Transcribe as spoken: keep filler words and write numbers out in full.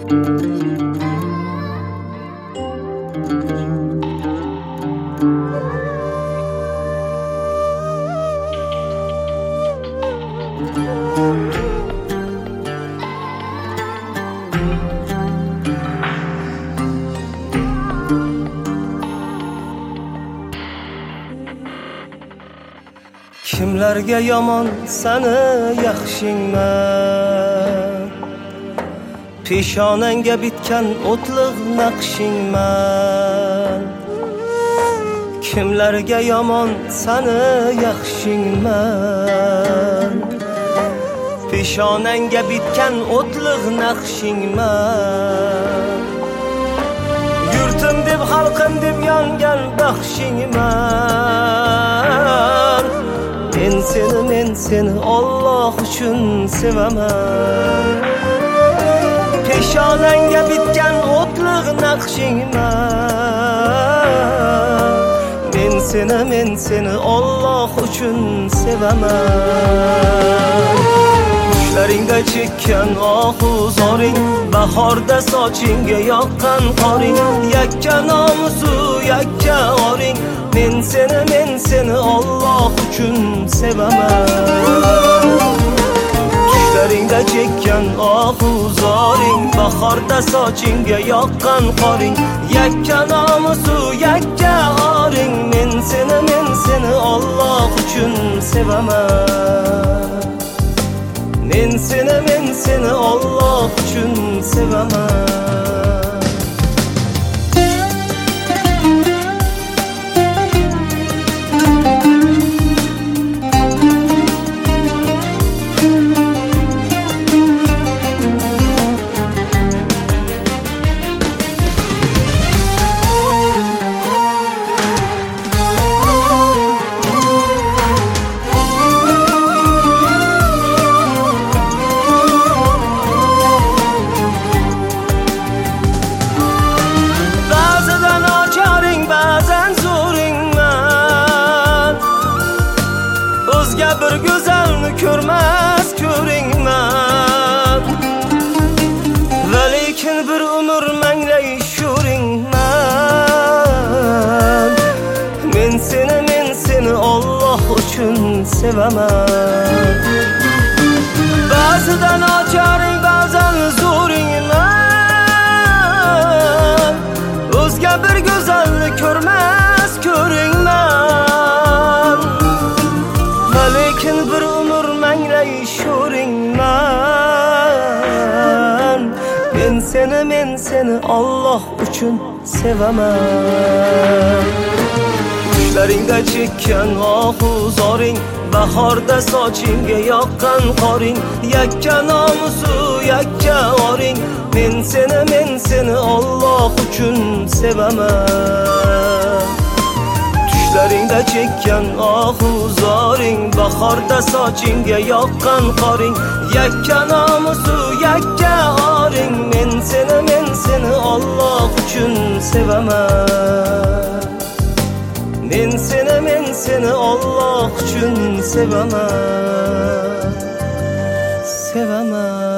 Kimlarga yomon sani yaxshingman, peshonangga bitgan o'tliq naqshingman. Kimlarga yomon sani yaxshingman, peshonangga bitgan o'tliq naqshingman. Yurtim deb xalqim deb yongan baxshingman. Men seni, men seni Alloh uchun sevaman. Peshonangga bitgan o'tliq naqshingman. Men seni, men seni Alloh uchun sevaman. Qushlaringga chekkan ohu zoring, bahorda sochingga yoqqan qoring, yakka nomusu yakka oring. Men seni, men seni Alloh uchun sevaman. Qushlaringga chekkan ohu zoring, bahorda sochingga yoqqan qoring, yakka nomusu yakka oring. Men seni, men seni Alloh uchun sevaman. Men seni, men seni Alloh uchun sevaman. Bir go'zalni ko'rmas ko'ringman, va lekin bir umr manglay sho'ringman. Men seni, men seni Alloh uchun sevaman. Ba'zida nochoring, ba'zan zo'ringman. O'zga bir go'zalni ko'rmas ko'ringman, lekin bir umr manglay sho'ringman. Men seni, men seni Alloh uchun sevaman. Qushlaringga chekkan ohu zoring, bahorda sochingga yoqqan qoring, yakka nomusu yakka oring. Men seni, men seni Alloh uchun sevaman. Qushlaringda chekkan ohu zoring, bahorda sochingga yoqqan qoring, yakka nomusu yakka oring. Men seni, men seni Alloh uchun sevaman. Men seni, men seni Alloh uchun sevaman. Sevaman.